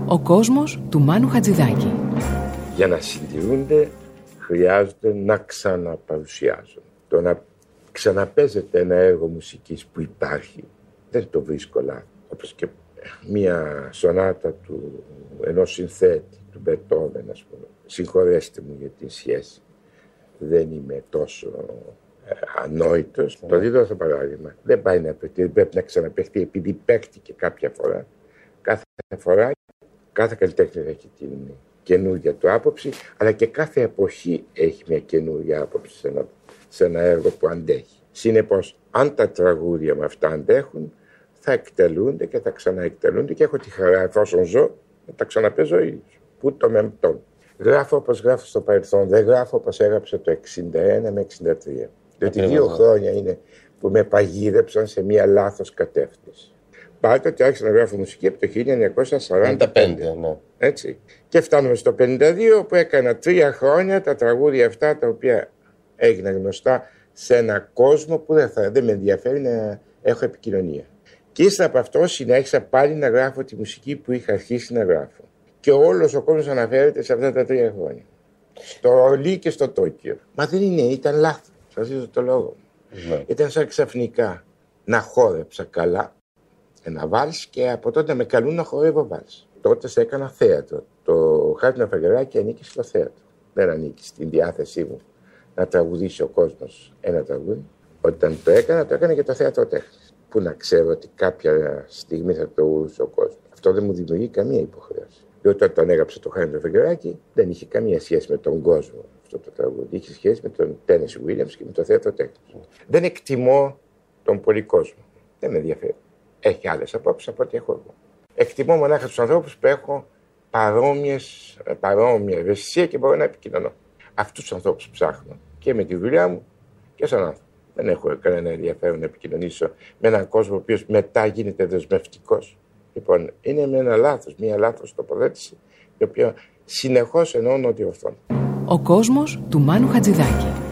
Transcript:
Ο κόσμος του Μάνου Χατζηδάκη. Για να συντηρούνται χρειάζεται να ξαναπαρουσιάζουν. Το να ξαναπέζεται ένα έργο μουσικής που υπάρχει δεν το βρίσκω λάθος. Όπως και μια σονάτα του ενός συνθέτη, του Μπετόβεν, ας πούμε. Συγχωρέστε μου για την σχέση. Δεν είμαι τόσο ανόητος. Το δίδω στο παράδειγμα. Δεν πάει να παιχτεί, πρέπει να ξαναπαιχτεί επειδή παίχτηκε κάποια φορά. Κάθε φορά, κάθε καλλιτέχνης έχει την καινούργια του άποψη, αλλά και κάθε εποχή έχει μια καινούργια άποψη σε ένα έργο που αντέχει. Συνεπώς, αν τα τραγούδια με αυτά αντέχουν, θα εκτελούνται και θα ξαναεκτελούνται και έχω τη χαρά, εφόσον ζω, να τα ξαναπέζω ίδιος. Πού το μεμπτών. Γράφω όπως γράφω στο παρελθόν, δεν γράφω όπως έγραψα το 61 με 63. Διότι 2 χρόνια είναι που με παγίδεψαν σε μια λάθος κατεύθυνση. Πάτε ότι άρχισα να γράφω μουσική από το 1945. Ναι. Έτσι. Και φτάνουμε στο 52 που έκανα 3 χρόνια τα τραγούδια αυτά τα οποία έγιναν γνωστά σε ένα κόσμο που δεν με ενδιαφέρει να έχω επικοινωνία. Και ύστερα από αυτό συνέχισα πάλι να γράφω τη μουσική που είχα αρχίσει να γράφω. Και όλος ο κόσμος αναφέρεται σε αυτά τα 3 χρόνια. Στο Ολί και στο Τόκιο. Μα δεν είναι, ήταν λάθος. Σας δίνω το λόγο. Ναι. Ήταν σαν ξαφνικά να χόρεψα καλά ένα βάλς και από τότε με καλούν να χορεύω βάλς. Τότε σε έκανα θέατρο. Το Χάρτινο Φεγγαράκι ανήκει στο θέατρο. Δεν ανήκει στην διάθεσή μου να τραγουδήσει ο κόσμος ένα τραγούδι. Όταν το έκανα και το θέατρο τέχνης. Που να ξέρω ότι κάποια στιγμή θα το ούσε ο κόσμος. Αυτό δεν μου δημιουργεί καμία υποχρέωση. Διότι όταν έγραψε το Χάρτινο Φεγγαράκι δεν είχε καμία σχέση με τον κόσμο αυτό το τραγούδι. Είχε σχέση με τον Τένεσι Βίλιαμς και με το θέατρο τέχνης. Δεν εκτιμώ τον πολύ κόσμο. Δεν με ενδιαφέρει. Έχει άλλες απόψεις από ό,τι έχω εγώ. Εκτιμώ μονάχα τους ανθρώπους που έχω παρόμοια ευαισθησία και μπορώ να επικοινωνώ. Αυτούς τους ανθρώπους ψάχνω και με τη δουλειά μου και σαν άνθρωπο. Δεν έχω κανένα ενδιαφέρον να επικοινωνήσω με έναν κόσμο ο οποίος μετά γίνεται δεσμευτικός. Λοιπόν, είναι μια λάθος τοποθέτηση, η οποία συνεχώς εννοώ ότι ορθώνει. Ο κόσμος του Μάνου Χατζηδάκη.